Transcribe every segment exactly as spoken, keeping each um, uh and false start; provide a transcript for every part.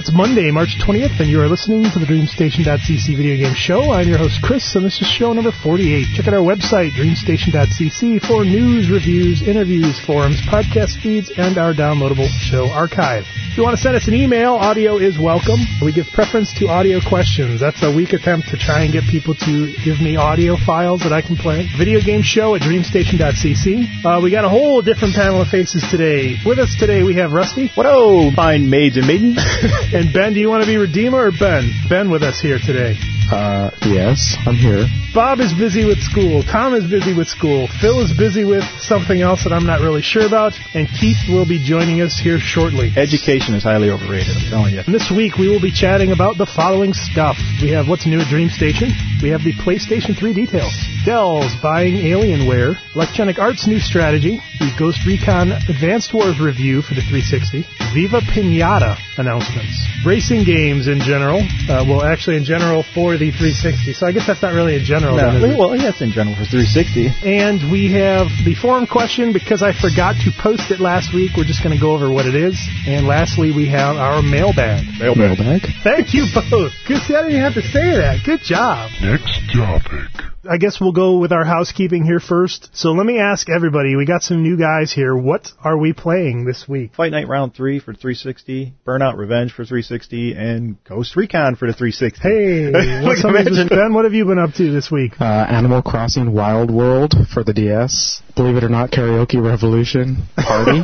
It's Monday, March twentieth, and you are listening to the DreamStation dot c c video game show. I'm your host, Chris, and this is show number forty-eight. Check out our website, DreamStation dot c c, for news, reviews, interviews, forums, podcast feeds, and our downloadable show archive. If you want to send us an email, audio is welcome. We give preference to audio questions. That's a weak attempt to try and get people to give me audio files that I can play. Video game show at DreamStation dot c c. Uh, we got a whole different panel of faces today. With us today, we have Rusty. What-oh, fine maids and maidens. And Ben, do you want to be Redeemer or Ben? Ben with us here today. Uh, yes, I'm here. Bob is busy with school. Tom is busy with school. Phil is busy with something else that I'm not really sure about. And Keith will be joining us here shortly. Education is highly overrated, I'm telling you. And this week, we will be chatting about the following stuff. We have what's new at DreamStation. We have the PlayStation three details. Dell's buying Alienware. Electronic Arts new strategy. The Ghost Recon Advanced Wars review for the three sixty. Viva Pinata announcements. Racing games in general. Uh, well, actually in general for the three sixty. So I guess that's not really in general. No, then, well, yeah, it's in general for three sixty. And we have the forum question. Because I forgot to post it last week, we're just going to go over what it is. And lastly, we have our mailbag. Mailbag. Mailbag. Thank you both. Good, see, I didn't have to say that. Good job. Next topic. I guess we'll go with our housekeeping here first. So let me ask everybody, we got some new guys here. What are we playing this week? Fight Night Round three for three sixty, Burnout Revenge for three sixty, and Ghost Recon for the three sixty. Hey, what's up, Ben? What have you been up to this week? Uh, Animal Crossing Wild World for the D S. Believe it or not, Karaoke Revolution Party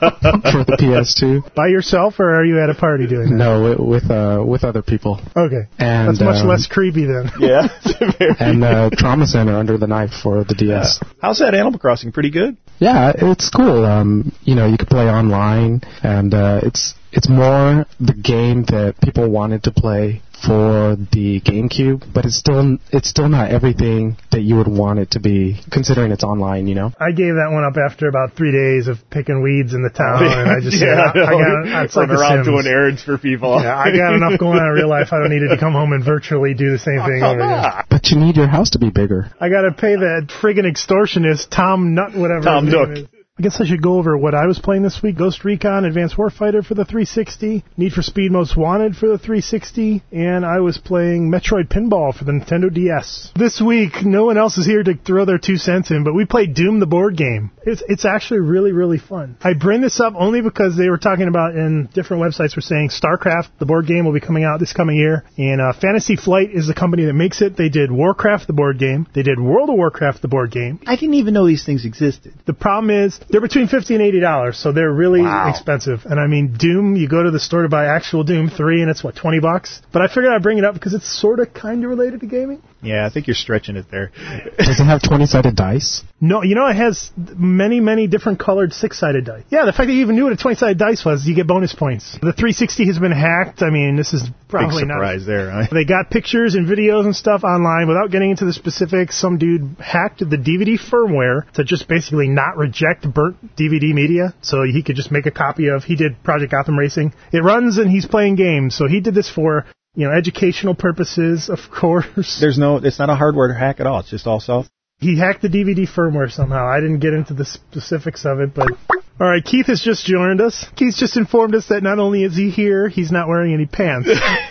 for the P S two. By yourself, or are you at a party doing that? No, with uh, with other people. Okay, and that's much um, less creepy then. Yeah. And uh, Trauma Center Under the Knife for the D S. Yeah. How's that Animal Crossing? Pretty good? Yeah, it's cool. Um, you know, you can play online, and uh, it's it's more the game that people wanted to play for the GameCube, but it's still it's still not everything that you would want it to be, considering it's online, you know? I gave that one up after about three days of picking weeds in the town, and I just yeah, said, I, I got it's like Run The around Sims. doing errands for people. Yeah, I got enough going on in real life. I don't need to come home and virtually do the same Oh, thing come over again. on. But you need your house to be bigger. I got to pay that friggin' extortionist, Tom Nut, whatever. Tom his name Nook. is. I guess I should go over what I was playing this week. Ghost Recon Advanced Warfighter for the three sixty, Need for Speed Most Wanted for the three sixty, and I was playing Metroid Pinball for the Nintendo D S. This week, no one else is here to throw their two cents in, but we played Doom the board game. It's it's actually really, really fun. I bring this up only because they were talking about, in different websites were saying StarCraft, the board game, will be coming out this coming year, and uh, Fantasy Flight is the company that makes it. They did Warcraft, the board game. They did World of Warcraft, the board game. I didn't even know these things existed. The problem is, they're between fifty and eighty dollars, so they're really Wow. expensive. And I mean, Doom, you go to the store to buy actual Doom three, and it's, what, twenty bucks? But I figured I'd bring it up because it's sort of kind of related to gaming. Yeah, I think you're stretching it there. Does it have twenty-sided dice? No, you know, it has many, many different colored six-sided dice. Yeah, the fact that you even knew what a twenty-sided dice was, you get bonus points. The three sixty has been hacked. I mean, this is probably Big not... surprise there, huh? They got pictures and videos and stuff online. Without getting into the specifics, some dude hacked the D V D firmware to just basically not reject burnt D V D media, so he could just make a copy of... He did Project Gotham Racing. It runs and he's playing games, so he did this for... You know, educational purposes, of course. There's no, it's not a hardware hack at all. It's just all soft. He hacked the D V D firmware somehow. I didn't get into the specifics of it, but... All right, Keith has just joined us. Keith's just informed us that not only is he here, he's not wearing any pants.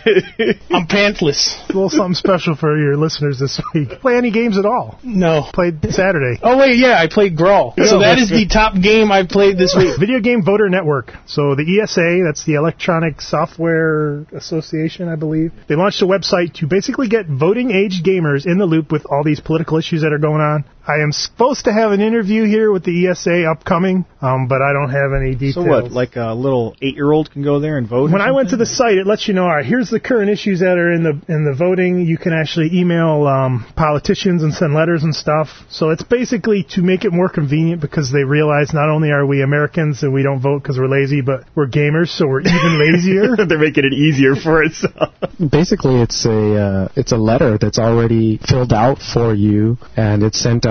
I'm pantless. A little something special for your listeners this week. Play any games at all? No. Played Saturday. Oh, wait, yeah, I played Grawl. So that is the top game I played this week. Video Game Voter Network. So the E S A, that's the Electronic Software Association, I believe. They launched a website to basically get voting-age gamers in the loop with all these political issues that are going on. I am supposed to have an interview here with the E S A upcoming, um, but I don't have any details. So what, like a little eight-year-old can go there and vote? When I went to the site, it lets you know, all right, here's the current issues that are in the in the voting. You can actually email um, politicians and send letters and stuff. So it's basically to make it more convenient because they realize not only are we Americans and we don't vote because we're lazy, but we're gamers, so we're even lazier. They're making it easier for itself. Basically, it's a uh, it's a letter that's already filled out for you, and it's sent out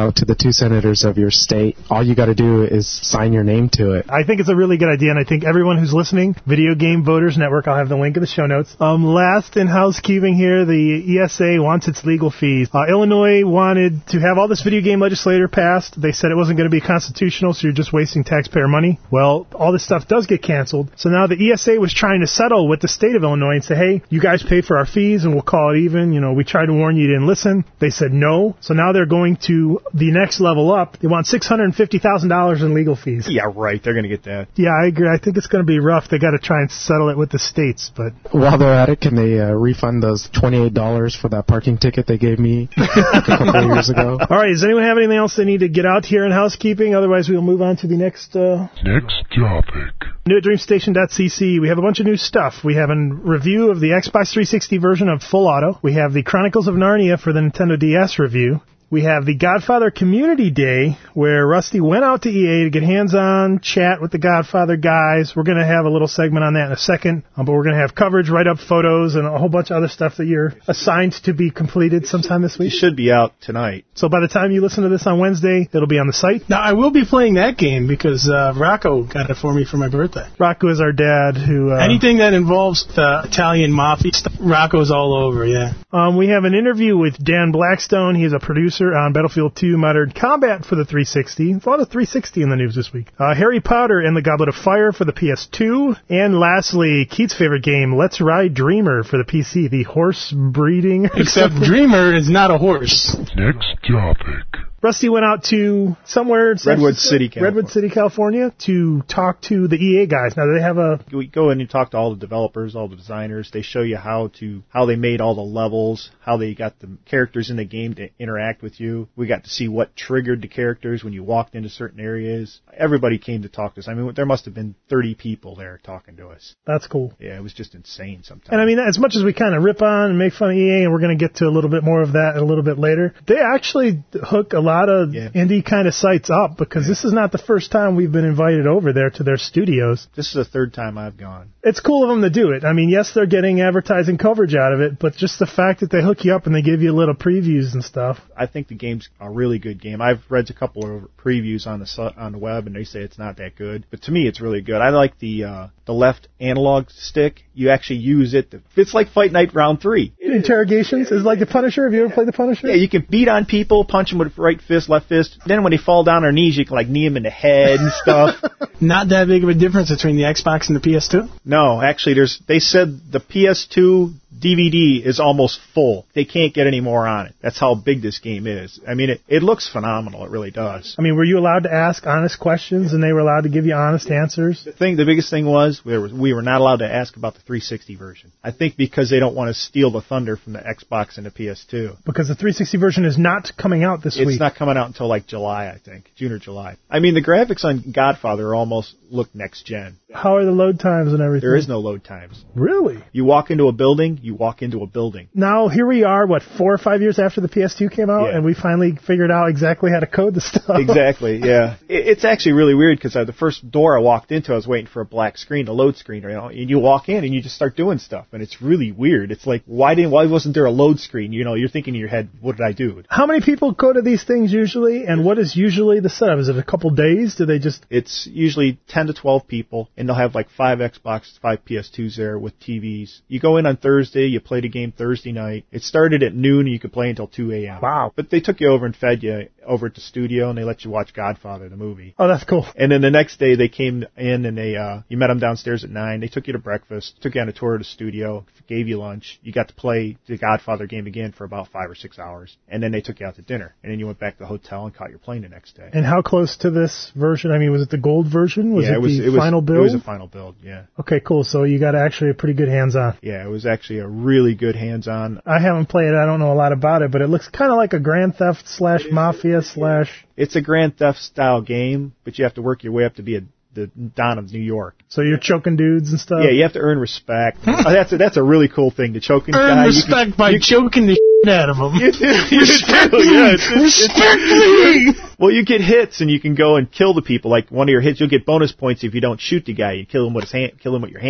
know, to the two senators of your state. All you got to do is sign your name to it. I think it's a really good idea, and I think everyone who's listening, Video Game Voters Network, I'll have the link in the show notes. Um, last in housekeeping here, the E S A wants its legal fees. Uh, Illinois wanted to have all this video game legislature passed. They said it wasn't going to be constitutional, so you're just wasting taxpayer money. Well, all this stuff does get canceled. So now the E S A was trying to settle with the state of Illinois and say, hey, you guys pay for our fees and we'll call it even. You know, we tried to warn you, you didn't listen. They said no. So now they're going to the next level up. They want six hundred fifty thousand dollars in legal fees. Yeah, right. They're going to get that. Yeah, I agree. I think it's going to be rough. They got to try and settle it with the states, but while they're at it, can they uh, refund those twenty-eight dollars for that parking ticket they gave me a couple of years ago? All right. Does anyone have anything else they need to get out here in housekeeping? Otherwise, we'll move on to the next uh, next topic. New at dreamstation dot c c. We have a bunch of new stuff. We have a review of the Xbox three sixty version of Full Auto. We have the Chronicles of Narnia for the Nintendo D S review. We have the Godfather Community Day, where Rusty went out to E A to get hands-on chat with the Godfather guys. We're going to have a little segment on that in a second, um, but we're going to have coverage, write-up photos, and a whole bunch of other stuff that you're assigned to be completed sometime this week. It should be out tonight. So by the time you listen to this on Wednesday, it'll be on the site. Now, I will be playing that game because uh, Rocco got it for me for my birthday. Rocco is our dad who... Uh, Anything that involves the Italian mafia stuff, Rocco's all over, yeah. Um, we have an interview with Dan Blackstone. He's a producer on Battlefield two Modern Combat for the three sixty. There's a lot of three sixty in the news this week. Uh, Harry Potter and the Goblet of Fire for the P S two. And lastly, Keith's favorite game, Let's Ride Dreamer for the P C, the horse breeding. Except Dreamer is not a horse. Next topic. Rusty went out to somewhere... Redwood City, California. Redwood City, California, to talk to the E A guys. Now, do they have a... We go in and talk to all the developers, all the designers. They show you how to how they made all the levels, how they got the characters in the game to interact with you. We got to see what triggered the characters when you walked into certain areas. Everybody came to talk to us. I mean, there must have been thirty people there talking to us. That's cool. Yeah, it was just insane sometimes. And I mean, as much as we kind of rip on and make fun of E A, and we're going to get to a little bit more of that a little bit later, they actually hook a lot A lot of yeah. indie kind of sites up because yeah. this is not the first time we've been invited over there to their studios. This is the third time I've gone. It's cool of them to do it. I mean, yes, they're getting advertising coverage out of it, but just the fact that they hook you up and they give you little previews and stuff. I think the game's a really good game. I've read a couple of previews on the on the web, and they say it's not that good. But to me, it's really good. I like the uh, the left analog stick. You actually use it. To, it's like Fight Night Round three. Interrogations is like the Punisher. Have you ever played the Punisher? Yeah, you can beat on people, punch them with right fist, left fist. Then when they fall down on their knees, you can like knee them in the head and stuff. Not that big of a difference between the Xbox and the P S two? No, actually, there's. They said the P S two D V D is almost full. They can't get any more on it. That's how big this game is. I mean, it, it looks phenomenal. It really does. I mean, were you allowed to ask honest questions and they were allowed to give you honest answers? The thing, the biggest thing was we were, we were not allowed to ask about the three sixty version. I think because they don't want to steal the thunder from the Xbox and the P S two. Because the three sixty version is not coming out this it's week. It's not coming out until like July, I think. June or July. I mean, the graphics on Godfather almost look next gen. How are the load times and everything? There is no load times. Really? You walk into a building, you walk into a building. Now, here we are, what, four or five years after the P S two came out, yeah. and we finally figured out exactly how to code the stuff. Exactly, yeah. It, it's actually really weird, because uh, the first door I walked into, I was waiting for a black screen, a load screen, you know, and you walk in and you just start doing stuff, and it's really weird. It's like, why didn't, why wasn't there a load screen? You know, you're thinking in your head, what did I do? How many people coded these things usually, and what is usually the setup? Is it a couple days? Do they just... It's usually ten to twelve people, and they'll have like five Xbox, five P S twos there with T Vs. You go in on Thursday, you play the game Thursday night. It started at noon, and you could play until two a.m. Wow. But they took you over and fed you over at the studio, and they let you watch Godfather, the movie. Oh, that's cool. And then the next day, they came in, and they uh, you met them downstairs at nine. They took you to breakfast, took you on a tour of the studio, gave you lunch. You got to play the Godfather game again for about five or six hours. And then they took you out to dinner. And then you went back to the hotel and caught your plane the next day. And how close to this version? I mean, was it the gold version? Was yeah, it, it was, the it was, final build? It was a final build, yeah. Okay, cool. So you got actually a pretty good hands-on. Yeah, it was actually a really good hands-on. I haven't played it. I don't know a lot about it, but it looks kind of like a Grand Theft slash Mafia slash... It's a Grand Theft style game, but you have to work your way up to be a the Don of New York. So you're choking dudes and stuff? Yeah, you have to earn respect. oh, that's a, that's a really cool thing. The choking earn guy. respect can, by you, choking the shit out of them. You do. You respect do. me. Yeah, it's, it's, respect it's, me. Well, you get hits and you can go and kill the people. Like one of your hits, you'll get bonus points if you don't shoot the guy. You kill him with his hand, kill him with your hands.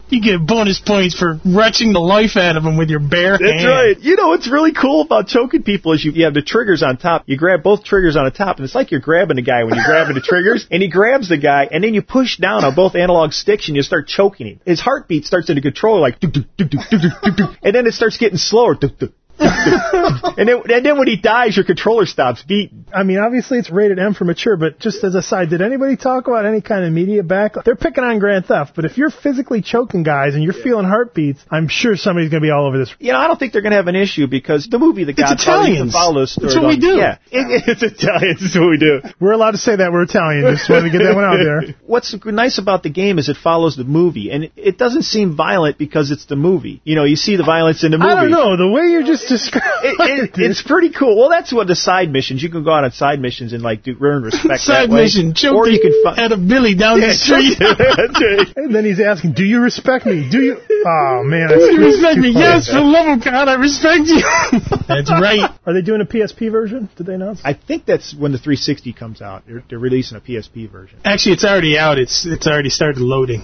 You get bonus points for wrenching the life out of them with your bare That's hand. right. You know what's really cool about choking people is you, you have the triggers on top. You grab both triggers on the top, and it's like you're grabbing the guy when you're grabbing the triggers, and he grabs the guy, and then you push down on both analog sticks, and you start choking him. His heartbeat starts in the controller like, doo, doo, doo, doo, doo, doo, doo, and then it starts getting slower. Doo, doo. and then, and then when he dies, your controller stops beating. I mean, obviously it's rated M for mature, but just as a side, did anybody talk about any kind of media back? They're picking on Grand Theft, but if you're physically choking guys and you're yeah. feeling heartbeats, I'm sure somebody's going to be all over this. You know, I don't think they're going to have an issue because the movie The Godfather, you can follow the story. That's what we do. Yeah, it, it's Italians. That's what we do. We're allowed to say that we're Italian. Just wanted to get that one out there. What's nice about the game is it follows the movie, and it doesn't seem violent because it's the movie. You know, you see the violence in the movie. I don't know. The way you're just describing It, it's pretty cool. Well, that's what the side missions. You can go out on side missions and like do earn respect. Side that way. mission, choke or you can fi- at a Billy down yeah, the street. That's right. And then he's asking, "Do you respect me? Do you?" Oh man, do that's you too, respect too me? funny. Yes, for the love of God, I respect you. That's right. Are they doing a P S P version? Did they announce? I think that's when the three sixty comes out. They're, they're releasing a P S P version. Actually, it's already out. It's it's already started loading.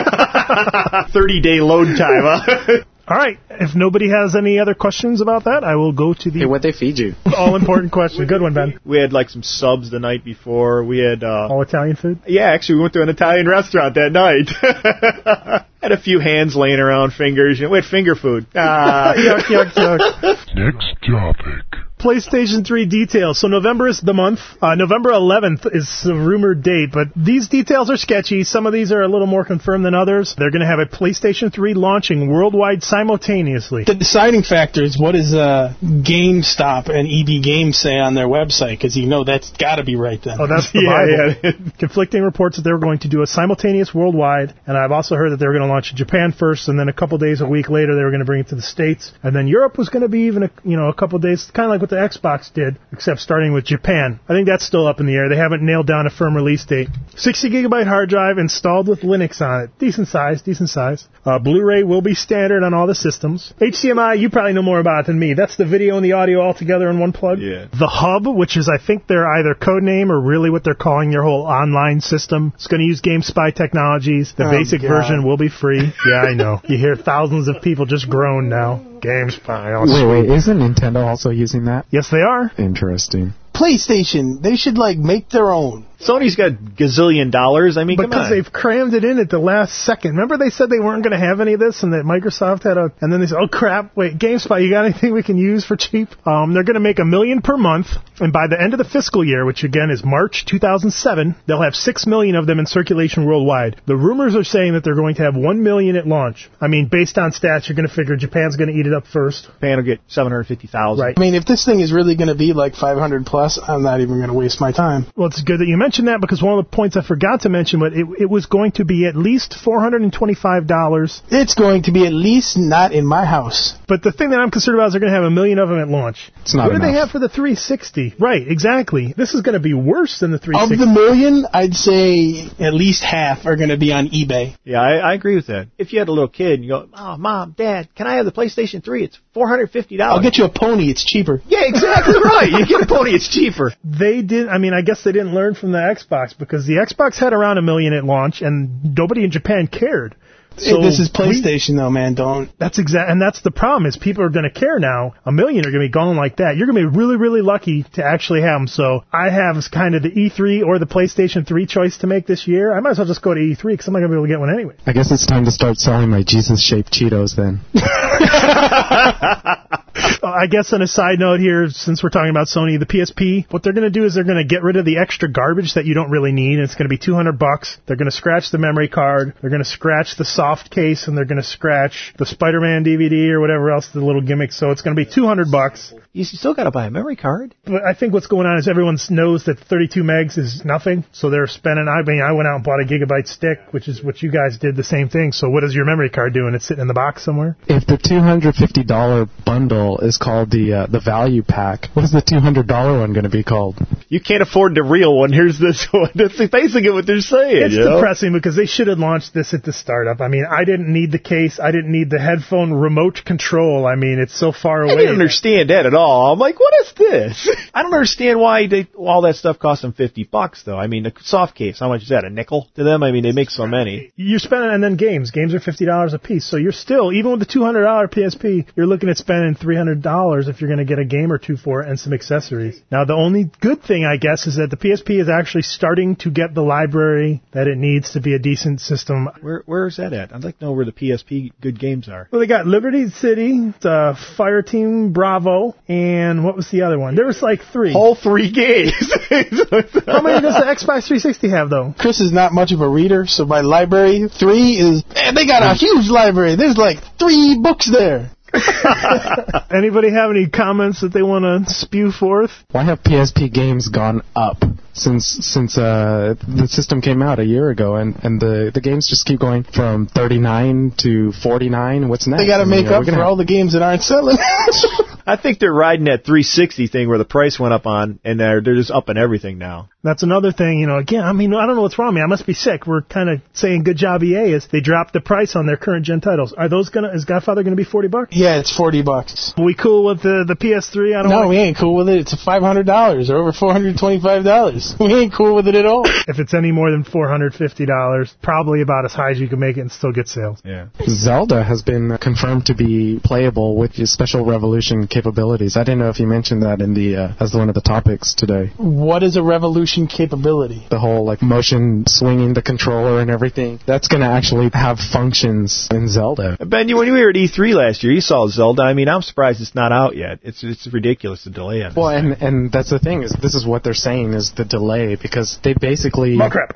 thirty day load time. Huh? All right. If nobody has any other questions about that, I will go to the Hey, what'd they feed you? all-important question. Good one, Ben. We had like some subs the night before. We had uh, all Italian food. Yeah, actually, we went to an Italian restaurant that night. Had a few hands laying around, fingers. You know, we had finger food. Ah, yuck, yuck, yuck. Next topic. PlayStation three details. So November is the month. Uh, November eleventh is the rumored date, but these details are sketchy. Some of these are a little more confirmed than others. They're going to have a PlayStation three launching worldwide simultaneously. The deciding factor is what does uh, GameStop and E B Games say on their website, because you know that's got to be right then. Oh, that's the yeah, Bible. Yeah. Conflicting reports that they were going to do a simultaneous worldwide, and I've also heard that they were going to launch in Japan first, and then a couple days, a week later, they were going to bring it to the States, and then Europe was going to be even a, you know, a couple days, kind of like what the Xbox did, except starting with Japan. I think that's still up in the air. They haven't nailed down a firm release date. sixty gigabyte hard drive installed with Linux on it. Decent size, decent size. Uh, Blu-ray will be standard on all the systems. H D M I, you probably know more about it than me. That's the video and the audio all together in one plug. Yeah. The Hub, which is I think their either code name or really what they're calling their whole online system. It's going to use GameSpy technologies. The oh, basic God. version will be free. Yeah, I know. You hear thousands of people just groan now. GameSpy. Wait, wait, isn't Nintendo also using that? Yes, they are. Interesting. PlayStation, they should like make their own. Sony's got gazillion dollars. I mean, come because on. they've crammed it in at the last second. Remember they said they weren't going to have any of this and that Microsoft had a... And then they said, oh, crap, wait, GameSpy, you got anything we can use for cheap? Um, they're going to make a million per month, and by the end of the fiscal year, which again is March two thousand seven, they'll have six million of them in circulation worldwide. The rumors are saying that they're going to have one million at launch. I mean, based on stats, you're going to figure Japan's going to eat it up first. Japan will get seven hundred fifty thousand. Right. I mean, if this thing is really going to be like five hundred plus, I'm not even going to waste my time. Well, it's good that you mentioned that because one of the points I forgot to mention, but it, it was going to be at least four hundred twenty-five dollars. It's going to be at least not in my house. But the thing that I'm concerned about is they're going to have a million of them at launch. It's not What enough. do they have for the three sixty? Right, exactly. This is going to be worse than the three sixty. Of the million, I'd say at least half are going to be on eBay. Yeah, I, I agree with that. If you had a little kid and you go, oh, Mom, Dad, can I have the PlayStation three? It's four hundred fifty dollars. I'll get you a pony. It's cheaper. Yeah, exactly right. You get a pony, it's cheaper. They did, I mean, I guess they didn't learn from the Xbox because the Xbox had around a million at launch and nobody in Japan cared. So Hey, this is PlayStation, we, though, man. Don't. That's exact, and that's the problem is people are going to care now. A million are going to be going like that. You're going to be really, really lucky to actually have them. So I have kind of the E three or the PlayStation three choice to make this year. I might as well just go to E three because I'm not going to be able to get one anyway. I guess it's time to start selling my Jesus-shaped Cheetos then. I guess on a side note here, since we're talking about Sony, the P S P, what they're going to do is they're going to get rid of the extra garbage that you don't really need. And it's going to be two hundred bucks. They're going to scratch the memory card. They're going to scratch the soft case, and they're going to scratch the Spider-Man D V D or whatever else, the little gimmick. So it's going to be two hundred bucks. You still got to buy a memory card. But I think what's going on is everyone knows that thirty-two megs is nothing. So they're spending, I mean, I went out and bought a gigabyte stick, which is what you guys did, the same thing. So what is your memory card doing? It's sitting in the box somewhere? If the two hundred fifty dollars bundle is called the uh, the value pack, what is the two hundred dollars one going to be called? You can't afford the real one. Here's this one. That's basically what they're saying. It's you know? depressing because they should have launched this at the startup. I mean, mean, I didn't need the case. I didn't need the headphone remote control. I mean, it's so far away. I didn't understand that at all. I'm like, what is this? I don't understand why they, all that stuff costs them fifty bucks, though. I mean, the soft case, how much is that, a nickel to them? I mean, they make so many. You're spending, and then games. Games are fifty dollars a piece. So you're still, even with the two hundred dollars P S P, you're looking at spending three hundred dollars if you're going to get a game or two for it and some accessories. Now, the only good thing, I guess, is that the P S P is actually starting to get the library that it needs to be a decent system. Where Where is that at? I'd like to know where the P S P good games are. Well, they got Liberty City, uh, Fireteam Bravo, and what was the other one? There was like three. All three games. How many does the Xbox three sixty have, though? Chris is not much of a reader, so by library, three is... Man, they got a huge library. There's like three books there. Anybody have any comments that they want to spew forth? Why have P S P games gone up since since uh, the system came out a year ago, and, and the, the games just keep going from thirty-nine to forty-nine? What's next? They got to I mean, make are up we for gonna all the games that aren't selling. I think they're riding that three sixty thing where the price went up on, and they're they're just upping everything now. That's another thing, you know, again, I mean, I don't know what's wrong with me. I must be sick. We're kind of saying good job E A is they dropped the price on their current gen titles. Are those going to, is Godfather going to be forty bucks? Yeah, it's forty bucks. Are we cool with the, the P S three? I don't No, like we ain't cool with it. It's five hundred dollars or over four hundred twenty-five dollars. We ain't cool with it at all. If it's any more than four hundred fifty dollars, probably about as high as you can make it and still get sales. Yeah. Zelda has been confirmed to be playable with your special revolution capabilities. I didn't know if you mentioned that in the uh, as one of the topics today. What is a revolution capability? The whole like motion swinging the controller and everything. That's going to actually have functions in Zelda. Ben, you, when you were at E three last year, you saw Zelda. I mean, I'm surprised it's not out yet. It's it's ridiculous, the delay on it. Well, and and that's the thing, is this is what they're saying is the delay, because they basically... Oh, crap.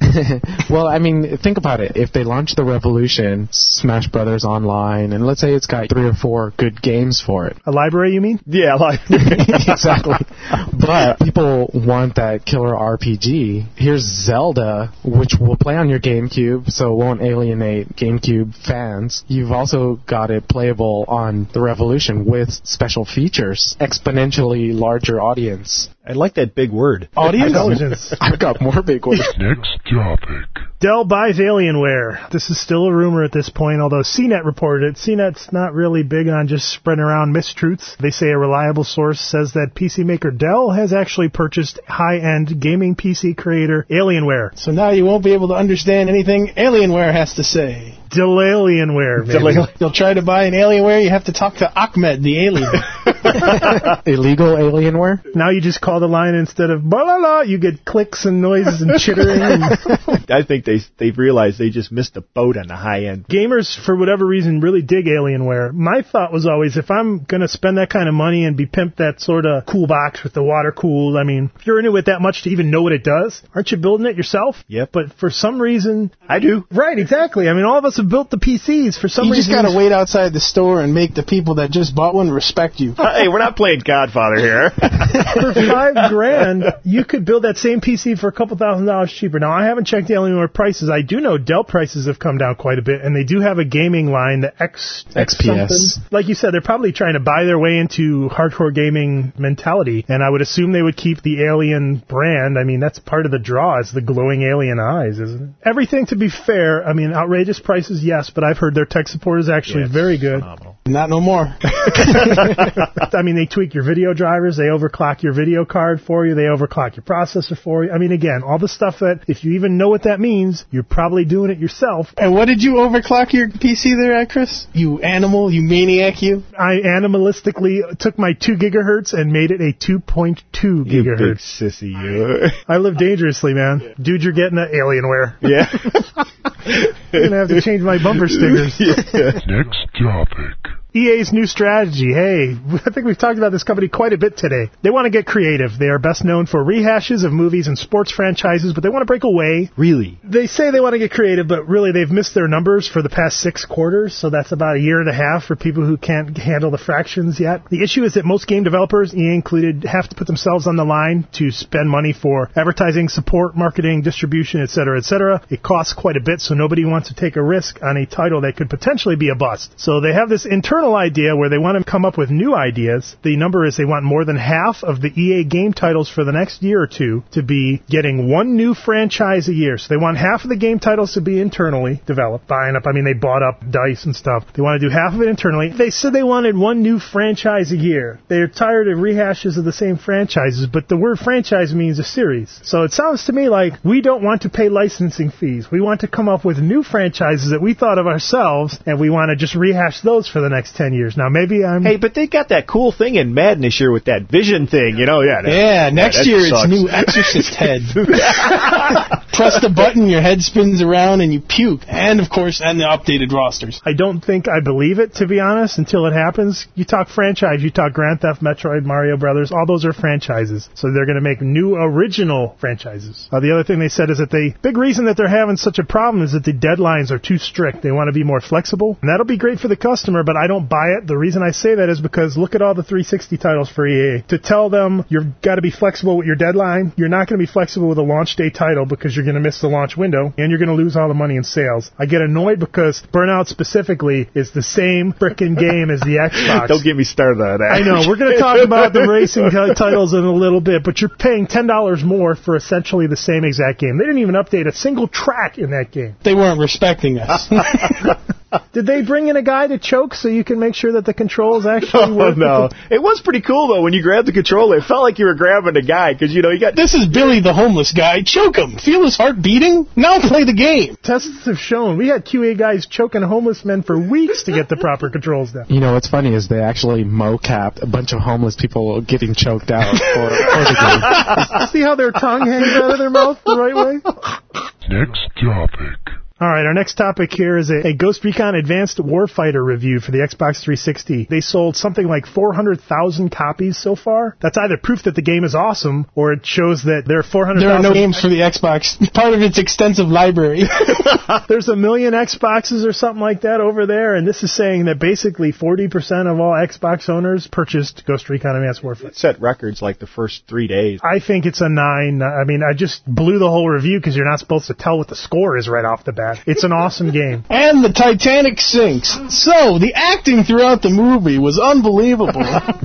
Well, I mean, think about it. If they launch the Revolution, Smash Brothers Online, and let's say it's got three or four good games for it. A library, you mean? Yeah, like... Exactly. But people want that killer R P G. Here's Zelda, which will play on your GameCube, so it won't alienate GameCube fans. You've also got it playable on the Revolution with special features, exponentially larger audience. I like that big word. Audience? I've got more big words. Next topic. Dell buys Alienware. This is still a rumor at this point, although C net reported it. C net's not really big on just spreading around mistruths. They say a reliable source says that P C maker Dell has actually purchased high-end gaming P C creator Alienware. So now you won't be able to understand anything Alienware has to say. Dell-Alienware, maybe. You'll try to buy an Alienware, you have to talk to Ahmed, the alien. Illegal Alienware? Now you just call the line instead of blah, blah, blah, you get clicks and noises and chittering. And I think they, they've realized they just missed the boat on the high end. Gamers, for whatever reason, really dig Alienware. My thought was always, if I'm going to spend that kind of money and be pimped that sort of cool box with the water cooled, I mean, if you're into it that much to even know what it does, aren't you building it yourself? Yep. But for some reason... I do. Right, exactly. I mean, all of us have built the P Cs for some you reason. You just got to wait outside the store and make the people that just bought one respect you. Hey, we're not playing Godfather here. For five grand, you could build that same P C for a couple thousand dollars cheaper. Now, I haven't checked the Alienware prices. I do know Dell prices have come down quite a bit, and they do have a gaming line, the X, X P S. Something. Like you said, they're probably trying to buy their way into hardcore gaming mentality, and I would assume they would keep the Alien brand. I mean, that's part of the draw, is the glowing alien eyes, isn't it? Everything, to be fair, I mean, outrageous prices, yes, but I've heard their tech support is actually Yeah, very good. Phenomenal. Not no more. I mean, they tweak your video drivers, they overclock your video card for you, they overclock your processor for you. I mean, again, all the stuff that, if you even know what that means, you're probably doing it yourself. And what did you overclock your P C there at, Chris? You animal, you maniac, you? I animalistically took my two gigahertz and made it a two point two You big gigahertz. sissy, you. I live dangerously, man. Yeah. Dude, you're getting an Alienware. Yeah. I'm going to have to change my bumper stickers. Yeah. Next topic. E A's new strategy. Hey, I think we've talked about this company quite a bit today. They want to get creative. They are best known for rehashes of movies and sports franchises, but they want to break away. Really? They say they want to get creative, but really they've missed their numbers for the past six quarters, so that's about a year and a half for people who can't handle the fractions yet. The issue is that most game developers, E A included, have to put themselves on the line to spend money for advertising, support, marketing, distribution, et cetera, et cetera. It costs quite a bit, so nobody wants to take a risk on a title that could potentially be a bust. So they have this internal original idea where they want to come up with new ideas. The number is they want more than half of the E A game titles for the next year or two to be getting one new franchise a year. So they want half of the game titles to be internally developed, buying up. I mean, they bought up DICE and stuff. They want to do half of it internally. They said they wanted one new franchise a year. They're tired of rehashes of the same franchises, but the word franchise means a series. So it sounds to me like we don't want to pay licensing fees. We want to come up with new franchises that we thought of ourselves, and we want to just rehash those for the next ten years. Now, maybe I'm... Hey, but they got that cool thing in Madden this year with that vision thing, you know? Yeah, that, yeah next yeah, year sucks. It's new Exorcist head. Press the button, your head spins around, and you puke. And, of course, and the updated rosters. I don't think I believe it, to be honest, until it happens. You talk franchise, you talk Grand Theft, Metroid, Mario Brothers, all those are franchises. So they're going to make new original franchises. Uh, the other thing they said is that the big reason that they're having such a problem is that the deadlines are too strict. They want to be more flexible. And that'll be great for the customer, but I don't buy it. The reason I say that is because look at all the three sixty titles for E A. To tell them you've got to be flexible with your deadline, you're not going to be flexible with a launch day title because you're going to miss the launch window, and you're going to lose all the money in sales. I get annoyed because Burnout specifically is the same frickin' game as the Xbox. Don't get me started on that. I know. We're going to talk about the racing t- titles in a little bit, but you're paying ten dollars more for essentially the same exact game. They didn't even update a single track in that game. They weren't respecting us. Did they bring in a guy to choke so you can make sure that the controls actually work? Oh, no. It was pretty cool, though, when you grabbed the controller. It felt like you were grabbing a guy, because, you know, you got... This is Billy the homeless guy. Choke him. Feel his heart beating? Now play the game. Tests have shown. We had Q A guys choking homeless men for weeks to get the proper controls down. You know, what's funny is they actually mocapped a bunch of homeless people getting choked out for, for the game. See how their tongue hangs out of their mouth the right way? Next topic. All right, our next topic here is a, a Ghost Recon Advanced Warfighter review for the Xbox three sixty. They sold something like four hundred thousand copies so far. That's either proof that the game is awesome, or it shows that there are four hundred thousand... There are no games for the Xbox. Part of its extensive library. There's a million Xboxes or something like that over there, and this is saying that basically forty percent of all Xbox owners purchased Ghost Recon Advanced Warfighter. It set records like the first three days. I think it's a nine. I mean, I just blew the whole review because you're not supposed to tell what the score is right off the bat. It's an awesome game. And the Titanic sinks. So, the acting throughout the movie was unbelievable.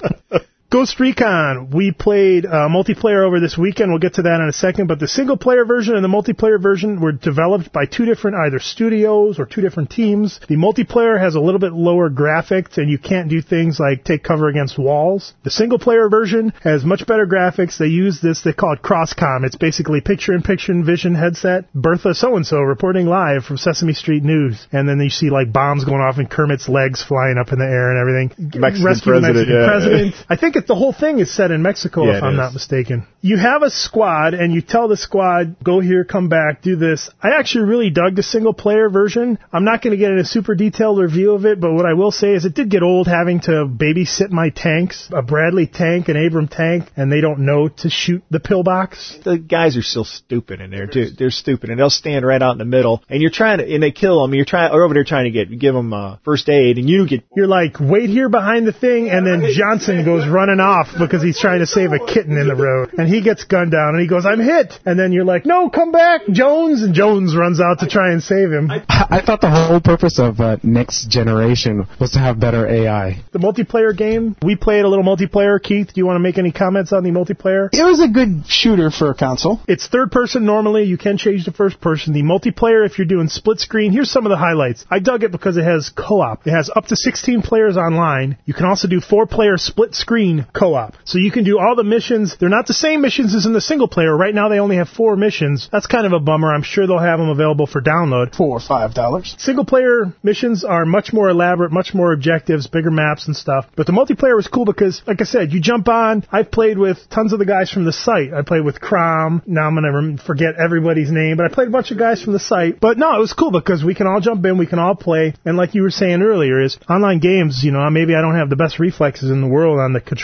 Ghost Recon, we played uh, multiplayer over this weekend. We'll get to that in a second. But the single-player version and the multiplayer version were developed by two different either studios or two different teams. The multiplayer has a little bit lower graphics, and you can't do things like take cover against walls. The single-player version has much better graphics. They use this, they call it Crosscom. It's basically picture-in-picture vision headset. Bertha so-and-so reporting live from Sesame Street News. And then you see like bombs going off and Kermit's legs flying up in the air and everything. Mexican Rescue president, the Mexican yeah. president. I think it's the whole thing is set in Mexico, Yeah, if I'm is. not mistaken. You have a squad, and you tell the squad, go here, come back, do this. I actually really dug the single-player version. I'm not going to get in a super detailed review of it, but what I will say is it did get old having to babysit my tanks, a Bradley tank, an Abram tank, and they don't know to shoot the pillbox. The guys are still stupid in there, too. They're stupid, and they'll stand right out in the middle, and you're trying to, and they kill them, you're trying, or over there trying to get, give them uh, first aid, and you get... You're like, wait here behind the thing, and then Johnson goes running off because he's trying to save a kitten in the road. And he gets gunned down, and he goes, I'm hit. And then you're like, no, come back, Jones. And Jones runs out to try and save him. I, I thought the whole purpose of uh, Next Generation was to have better A I. The multiplayer game, we played a little multiplayer. Keith, do you want to make any comments on the multiplayer? It was a good shooter for a console. It's third person normally. You can change to first person. The multiplayer, if you're doing split screen, here's some of the highlights. I dug it because it has co-op. It has up to sixteen players online. You can also do four-player split screen co-op. So you can do all the missions. They're not the same missions as in the single player. Right now they only have four missions. That's kind of a bummer. I'm sure they'll have them available for download. Four or five dollars. Single player missions are much more elaborate, much more objectives, bigger maps and stuff. But the multiplayer was cool because, like I said, you jump on. I've played with tons of the guys from the site. I played with Crom. Now I'm going to rem- forget everybody's name, but I played a bunch of guys from the site. But no, it was cool because we can all jump in, we can all play. And like you were saying earlier, is online games, you know, maybe I don't have the best reflexes in the world on the controller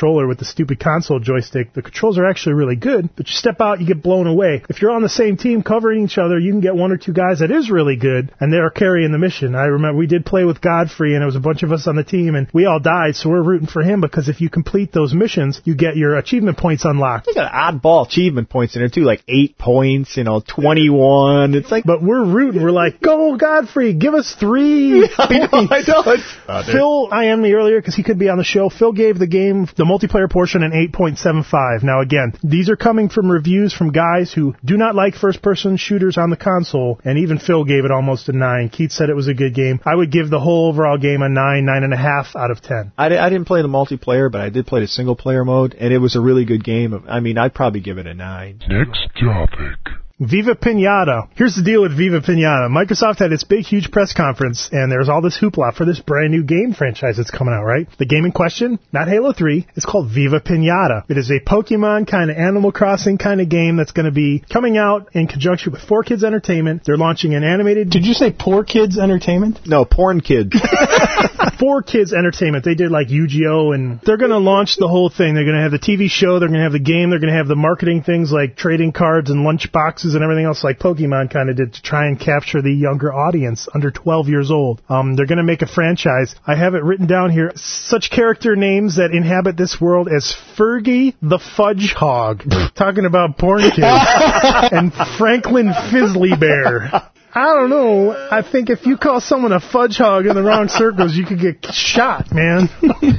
controller with the stupid console joystick. The controls are actually really good, but you step out, you get blown away. If you're on the same team covering each other, you can get one or two guys that is really good, and they're carrying the mission. I remember we did play with Godfrey, and it was a bunch of us on the team, and we all died, so we're rooting for him, because if you complete those missions, you get your achievement points unlocked. They got oddball achievement points in there, too, like eight points, you know, twenty-one. It's like... But we're rooting. We're like, go, Godfrey, give us three I know, I know. Uh, Phil I M'd me earlier because he could be on the show. Phil gave the game, the multiplayer portion, an eight point seven five. Now, again, these are coming from reviews from guys who do not like first-person shooters on the console, and even Phil gave it almost a nine. Keith said it was a good game. I would give the whole overall game a nine, nine and a half out of ten. I, I didn't play the multiplayer, but I did play the single-player mode, and it was a really good game. I mean, I'd probably give it a nine. Next topic. Viva Pinata. Here's the deal with Viva Pinata. Microsoft had its big, huge press conference, and there's all this hoopla for this brand new game franchise that's coming out, right? The game in question, not Halo three, it's called Viva Pinata. It is a Pokemon kind of Animal Crossing kind of game that's going to be coming out in conjunction with four Kids Entertainment. They're launching an animated... Did you say Poor Kids Entertainment? No, Porn Kids. four Kids Entertainment. They did like Yu-Gi-Oh! And they're going to launch the whole thing. They're going to have the T V show, they're going to have the game, they're going to have the marketing things like trading cards and lunch boxes and everything else like Pokemon kind of did to try and capture the younger audience under twelve years old. Um, they're going to make a franchise. I have it written down here. Such character names that inhabit this world as Fergie the Fudge Hog, talking about porn kids, and Franklin Fizzly Bear. I don't know. I think if you call someone a fudge hog in the wrong circles, you could get shot, man.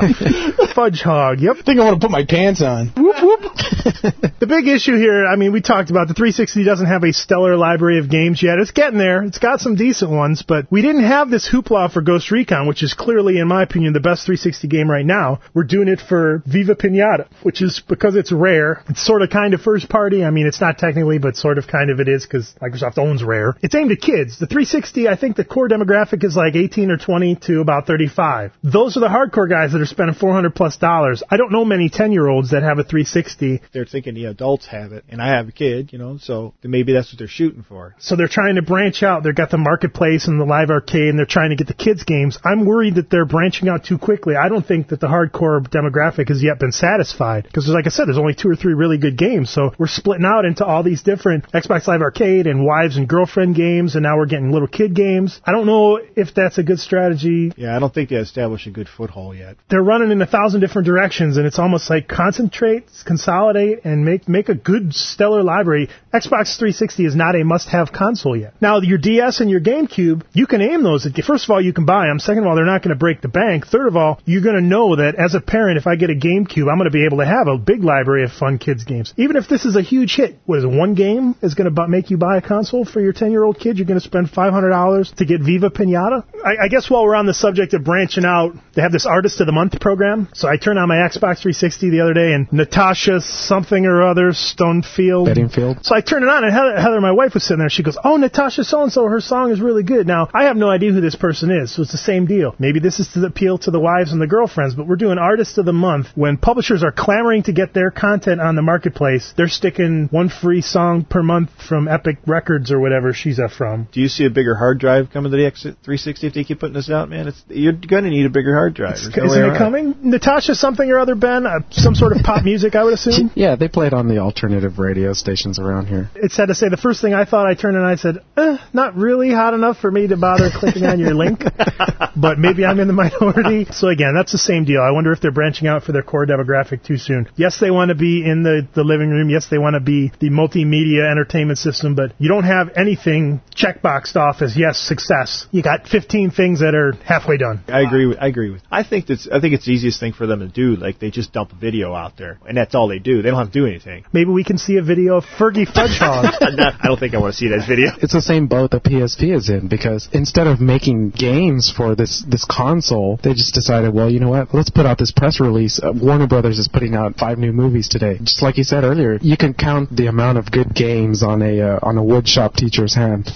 Fudge hog, yep. I think I want to put my pants on. Whoop, whoop. The big issue here, I mean, we talked about the three sixty doesn't have a stellar library of games yet. It's getting there. It's got some decent ones, but we didn't have this hoopla for Ghost Recon, which is clearly, in my opinion, the best three sixty game right now. We're doing it for Viva Pinata, which is because it's rare. It's sort of kind of first party. I mean, it's not technically, but sort of kind of it is because Microsoft owns Rare. It's aimed at kids. The three sixty, I think the core demographic is like eighteen or twenty to about thirty-five. Those are the hardcore guys that are spending four hundred plus dollars. I don't know many ten-year-olds that have a three sixty. They're thinking the adults have it, and I have a kid, you know, so maybe that's what they're shooting for. So they're trying to branch out. They've got the marketplace and the live arcade, and they're trying to get the kids' games. I'm worried that they're branching out too quickly. I don't think that the hardcore demographic has yet been satisfied, because like I said, there's only two or three really good games, so we're splitting out into all these different Xbox Live Arcade and wives and girlfriend games, and now we're getting little kid games. I don't know if that's a good strategy. Yeah, I don't think they established a good foothold yet. They're running in a thousand different directions, and it's almost like concentrate, consolidate, and make make a good stellar library. Xbox three sixty is not a must-have console yet. Now, your D S and your GameCube, you can aim those. First of all, you can buy them. Second of all, they're not going to break the bank. Third of all, you're going to know that as a parent, if I get a GameCube, I'm going to be able to have a big library of fun kids games. Even if this is a huge hit, what is it, one game is going to make you buy a console for your ten-year-old kid? You're going to spend five hundred dollars to get Viva Pinata? I, I guess while we're on the subject of branching out, they have this Artist of the Month program. So I turned on my Xbox three sixty the other day, and Natasha something or other, Stonefield. Bedingfield. So I turned it on, and Heather, Heather, my wife, was sitting there. She goes, oh, Natasha so-and-so, her song is really good. Now, I have no idea who this person is, so it's the same deal. Maybe this is to appeal to the wives and the girlfriends, but we're doing Artist of the Month. When publishers are clamoring to get their content on the marketplace, they're sticking one free song per month from Epic Records or whatever she's uh, from. Do you see a bigger hard drive coming to the X three sixty if they keep putting this out, man? It's, you're going to need a bigger hard drive. No Isn't it coming? Natasha something or other, Ben? Uh, some sort of pop music, I would assume? Yeah, they play it on the alternative radio stations around here. It's sad to say, the first thing I thought, I turned and I said, eh, not really hot enough for me to bother clicking on your link, but maybe I'm in the minority. So again, that's the same deal. I wonder if they're branching out for their core demographic too soon. Yes, they want to be in the, the living room. Yes, they want to be the multimedia entertainment system, but you don't have anything checkboxed off as yes, success. You got fifteen things that are halfway done. I agree with. I agree with. I think that's. I think it's the easiest thing for them to do. Like they just dump a video out there, and that's all they do. They don't have to do anything. Maybe we can see a video of Fergie Fudge Hog. I don't think I want to see that video. It's the same boat that P S P is in, because instead of making games for this this console, they just decided, well, you know what? Let's put out this press release. Uh, Warner Brothers is putting out five new movies today. Just like you said earlier, you can count the amount of good games on a uh, on a woodshop teacher's hand.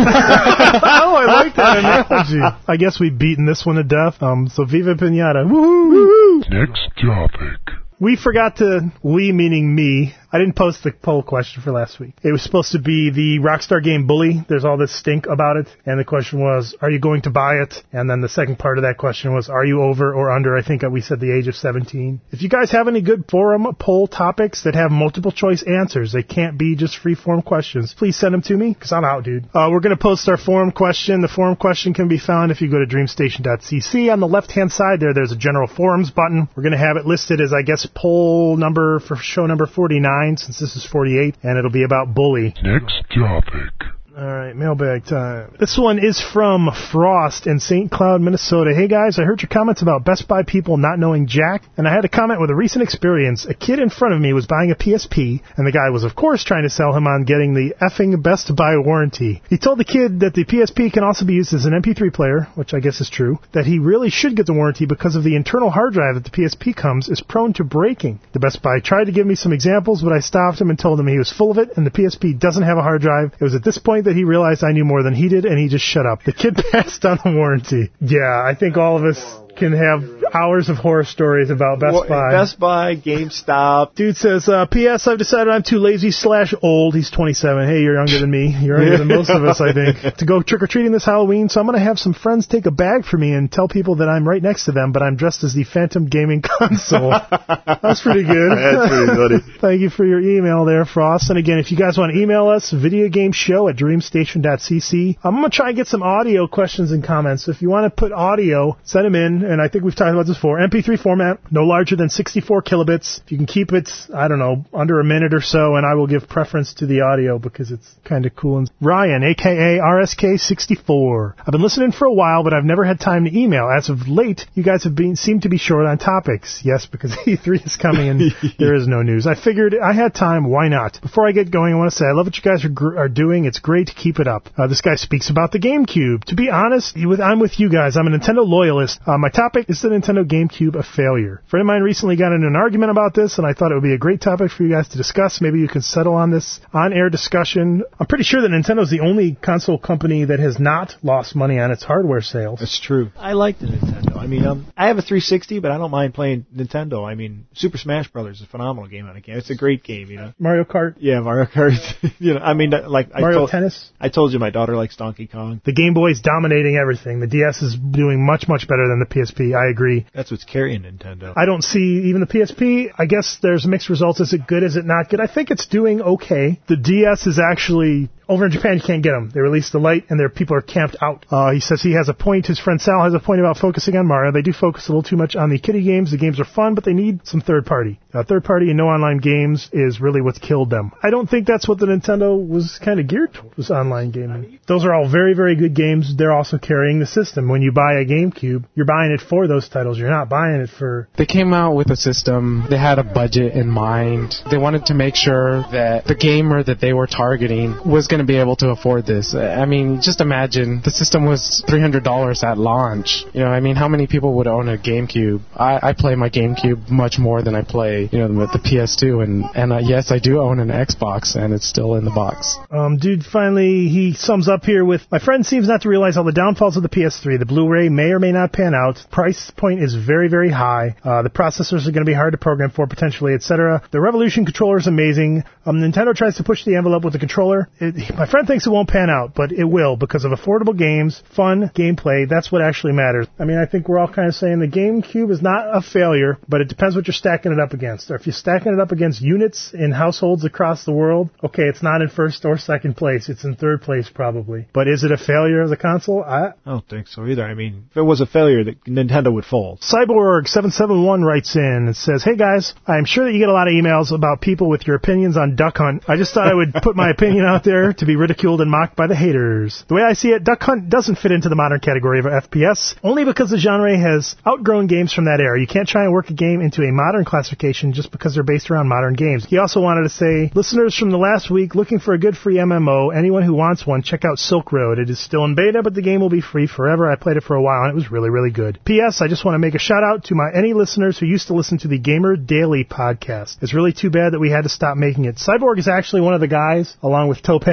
Oh, I like that analogy. I guess we've beaten this one to death. Um, so Viva Pinata. Woohoo! Next topic. We forgot to, we meaning me, I didn't post the poll question for last week. It was supposed to be the Rockstar game Bully. There's all this stink about it. And the question was, are you going to buy it? And then the second part of that question was, are you over or under? I think we said the age of seventeen. If you guys have any good forum poll topics that have multiple choice answers, they can't be just free form questions, please send them to me, because I'm out, dude. Uh, we're going to post our forum question. The forum question can be found if you go to dreamstation dot c c. On the left-hand side there, there's a general forums button. We're going to have it listed as, I guess, poll number for show number forty-nine, since this is forty-eight, and it'll be about Bully. Next topic. All right, mailbag time. This one is from Frost in Saint Cloud, Minnesota. Hey, guys, I heard your comments about Best Buy people not knowing Jack, and I had a comment with a recent experience. A kid in front of me was buying a P S P, and the guy was, of course, trying to sell him on getting the effing Best Buy warranty. He told the kid that the P S P can also be used as an M P three player, which I guess is true, that he really should get the warranty because of the internal hard drive that the P S P comes is prone to breaking. The Best Buy tried to give me some examples, but I stopped him and told him he was full of it, and the P S P doesn't have a hard drive. It was at this point that he realized I knew more than he did, and he just shut up. The kid passed on the warranty. Yeah, I think all of us can have hours of horror stories about Best well, Buy. Best Buy, GameStop. Dude says, uh, P S. I've decided I'm too lazy slash old. He's twenty-seven. Hey, you're younger than me. You're younger than most of us, I think. To go trick-or-treating this Halloween, so I'm going to have some friends take a bag for me and tell people that I'm right next to them, but I'm dressed as the Phantom Gaming Console. That's pretty good. That's pretty funny. Thank you for your email there, Frost. And again, if you guys want to email us, videogameshow at dreamstation dot c c. I'm going to try and get some audio questions and comments. So if you want to put audio, send them in, and I think we've talked about this before. M P three format, no larger than sixty-four kilobits. If you can keep it, I don't know, under a minute or so, and I will give preference to the audio because it's kind of cool. And Ryan, a k a. R S K sixty-four. I've been listening for a while, but I've never had time to email. As of late, you guys have been seem to be short on topics. Yes, because E three is coming and there is no news. I figured I had time. Why not? Before I get going, I want to say I love what you guys are, gr- are doing. It's great to keep it up. Uh, this guy speaks about the GameCube. To be honest, I'm with you guys. I'm a Nintendo loyalist. Uh, my topic is the Nintendo GameCube a failure. A friend of mine recently got in an argument about this, and I thought it would be a great topic for you guys to discuss. Maybe you can settle on this on-air discussion. I'm pretty sure that Nintendo is the only console company that has not lost money on its hardware sales. That's true. I like the Nintendo. I mean, um, I have a three sixty, but I don't mind playing Nintendo. I mean, Super Smash Brothers is a phenomenal game on a game. It's a great game, you know. Mario Kart. Yeah, Mario Kart. you know, I mean, like Mario I told, Tennis. I told you my daughter likes Donkey Kong. The Game Boy's dominating everything. The D S is doing much, much better than the P S P. I agree. That's what's carrying Nintendo. I don't see even the P S P. I guess there's mixed results. Is it good? Is it not good? I think it's doing okay. The D S is actually... Over in Japan, you can't get them. They released the Lite, and their people are camped out. Uh, he says he has a point. His friend Sal has a point about focusing on Mario. They do focus a little too much on the kiddie games. The games are fun, but they need some third party. Uh, third party and no online games is really what's killed them. I don't think that's what the Nintendo was kind of geared towards, was online gaming. Those are all very, very good games. They're also carrying the system. When you buy a GameCube, you're buying it for those titles. You're not buying it for... They came out with a system. They had a budget in mind. They wanted to make sure that the gamer that they were targeting was going to be able to afford this. I mean, just imagine the system was three hundred dollars at launch. You know, I mean, how many people would own a GameCube? I, I play my GameCube much more than I play, you know, with the P S two, and and uh, yes, I do own an Xbox, and it's still in the box. Um, dude, finally, he sums up here with, my friend seems not to realize all the downfalls of the P S three. The Blu-ray may or may not pan out. Price point is very, very high. Uh, the processors are going to be hard to program for, potentially, et cetera. The Revolution controller is amazing. Um, Nintendo tries to push the envelope with the controller. It, my friend thinks it won't pan out, but it will because of affordable games, fun gameplay. That's what actually matters. I mean, I think we're all kind of saying the GameCube is not a failure, but it depends what you're stacking it up against. Or if you're stacking it up against units in households across the world, okay, it's not in first or second place. It's in third place probably. But is it a failure as a console? I, I don't think so either. I mean, if it was a failure, the, Nintendo would fold. Cyborg seven seven one writes in and says, hey guys, I'm sure that you get a lot of emails about people with your opinions on Duck Hunt. I just thought I would put my opinion out there to be ridiculed and mocked by the haters. The way I see it, Duck Hunt doesn't fit into the modern category of F P S, only because the genre has outgrown games from that era. You can't try and work a game into a modern classification just because they're based around modern games. He also wanted to say, listeners from the last week looking for a good free M M O, anyone who wants one, check out Silk Road. It is still in beta, but the game will be free forever. I played it for a while, and it was really, really good. P S. I just want to make a shout out to my any listeners who used to listen to the Gamer Daily podcast. It's really too bad that we had to stop making it. Cyborg is actually one of the guys, along with Topaz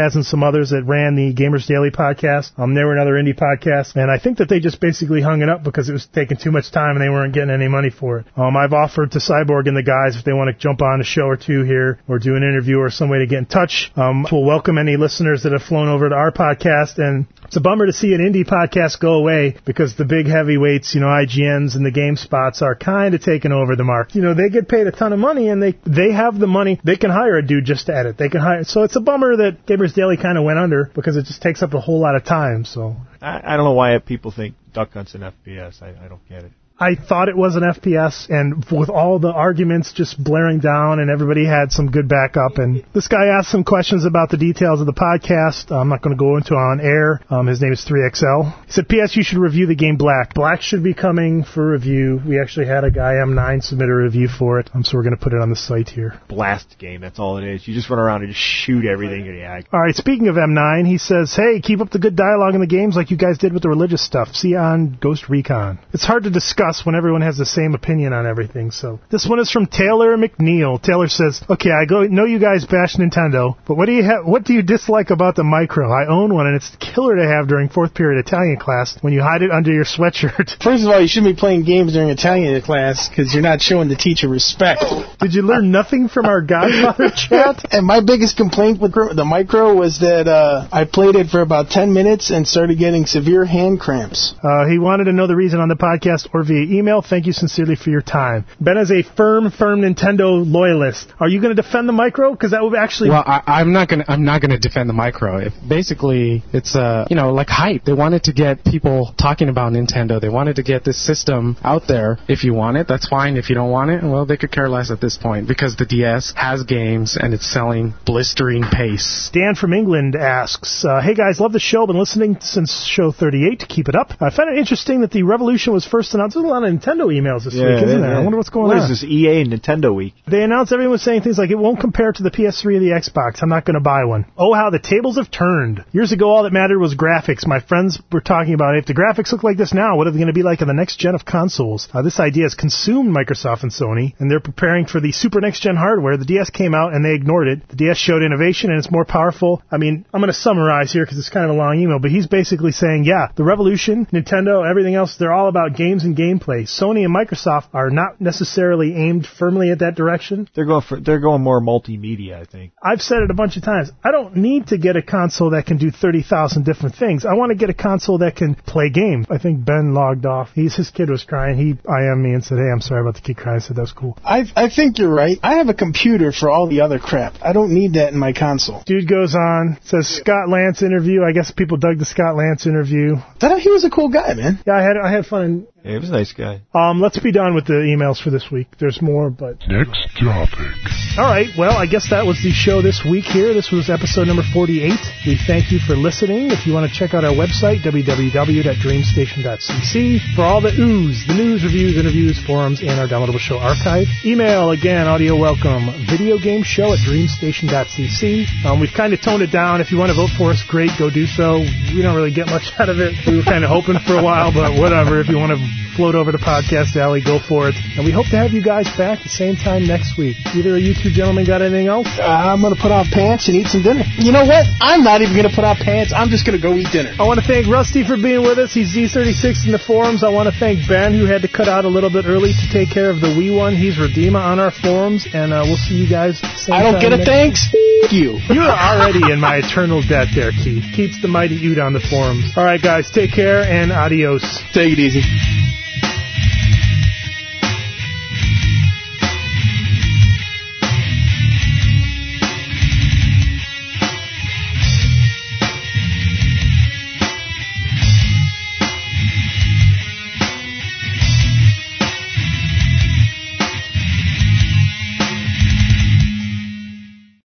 Taz and some others that ran the Gamers Daily podcast. Um, they were another indie podcast, and I think that they just basically hung it up because it was taking too much time and they weren't getting any money for it. Um, I've offered to Cyborg and the guys if they want to jump on a show or two here or do an interview or some way to get in touch. Um, we'll welcome any listeners that have flown over to our podcast, and it's a bummer to see an indie podcast go away because the big heavyweights, you know, I G Ns and the GameSpots are kind of taking over the market. You know, they get paid a ton of money and they they have the money. They can hire a dude just to edit. They can hire. So it's a bummer that Gamers Daily kind of went under because it just takes up a whole lot of time. So I, I don't know why people think Duck Hunt's an F P S. I, I don't get it. I thought it was an F P S, and with all the arguments just blaring down, and everybody had some good backup, and this guy asked some questions about the details of the podcast. I'm not going to go into it on air. Um, his name is three X L. He said, P S. You should review the game Black. Black should be coming for review. We actually had a guy, M nine, submit a review for it, um, so we're going to put it on the site here. Blast game, that's all it is. You just run around and just shoot everything. Yeah. All right, speaking of M nine, he says, hey, keep up the good dialogue in the games like you guys did with the religious stuff. See you on Ghost Recon. It's hard to discuss when everyone has the same opinion on everything. So this one is from Taylor McNeil. Taylor says, okay, I go know you guys bash Nintendo, but what do you ha- what do you dislike about the Micro? I own one, and it's killer to have during fourth period Italian class when you hide it under your sweatshirt. First of all, you shouldn't be playing games during Italian class because you're not showing the teacher respect. Did you learn nothing from our Godfather chat? And my biggest complaint with the Micro was that uh, I played it for about ten minutes and started getting severe hand cramps. Uh, he wanted to know the reason on the podcast or via email. Thank you sincerely for your time. Ben is a firm, firm Nintendo loyalist. Are you going to defend the Micro? Because that would actually... Well, I, I'm not going to. I'm not going to defend the Micro. If basically, it's uh, you know, like hype. They wanted to get people talking about Nintendo. They wanted to get this system out there. If you want it, that's fine. If you don't want it, well, they could care less at this point because the D S has games and it's selling blistering pace. Dan from England asks, uh, hey guys, love the show. Been listening since show thirty-eight. Keep it up. I found it interesting that the Revolution was first announced. There's a lot of Nintendo emails this yeah, week, isn't there? Yeah. I wonder what's going what on. What is this, E A and Nintendo week? They announced everyone was saying things like, it won't compare to the P S three or the Xbox. I'm not going to buy one. Oh, how the tables have turned. Years ago, all that mattered was graphics. My friends were talking about, if the graphics look like this now, what are they going to be like in the next gen of consoles? Uh, this idea has consumed Microsoft and Sony, and they're preparing for the super next gen hardware. The D S came out, and they ignored it. The D S showed innovation, and it's more powerful. I mean, I'm going to summarize here because it's kind of a long email, but he's basically saying, yeah, the Revolution, Nintendo, everything else, they're all about games and gameplay. Sony and Microsoft are not necessarily aimed firmly at that direction. They're going for they're going more multimedia, I think. I've said it a bunch of times. I don't need to get a console that can do thirty thousand different things. I want to get a console that can play games. I think Ben logged off. He's his kid was crying. He I M'd me and said, "Hey, I'm sorry about the kid crying." I said that was cool. I I think you're right. I have a computer for all the other crap. I don't need that in my console. Dude goes on, says Scott Lance interview. I guess people dug the Scott Lance interview. That he was a cool guy, man. Yeah, I had I had fun. In, Yeah, he was a nice guy. Um, let's be done with the emails for this week. There's more, but... Next topic. All right, well, I guess that was the show this week here. This was episode number forty-eight. We thank you for listening. If you want to check out our website, w w w dot dream station dot c c, for all the ooze, the news, reviews, interviews, forums, and our downloadable show archive. Email, again, audio welcome, videogameshow at dream station dot c c. Um, we've kind of toned it down. If you want to vote for us, great, go do so. We don't really get much out of it. We were kind of hoping for a while, but whatever. If you want to float over to Podcast Alley, go for it. And we hope to have you guys back the same time next week. Either of you two gentlemen got anything else? Uh, I'm going to put on pants and eat some dinner. You know what? I'm not even going to put on pants. I'm just going to go eat dinner. I want to thank Rusty for being with us. He's Z thirty-six in the forums. I want to thank Ben, who had to cut out a little bit early to take care of the Wii one. He's Redeema on our forums, and uh, we'll see you guys same I don't time get a next thanks. F- you. You're already in my eternal debt there, Keith. Keith's the mighty Ute on the forums. All right, guys, take care, and adios. Take it easy.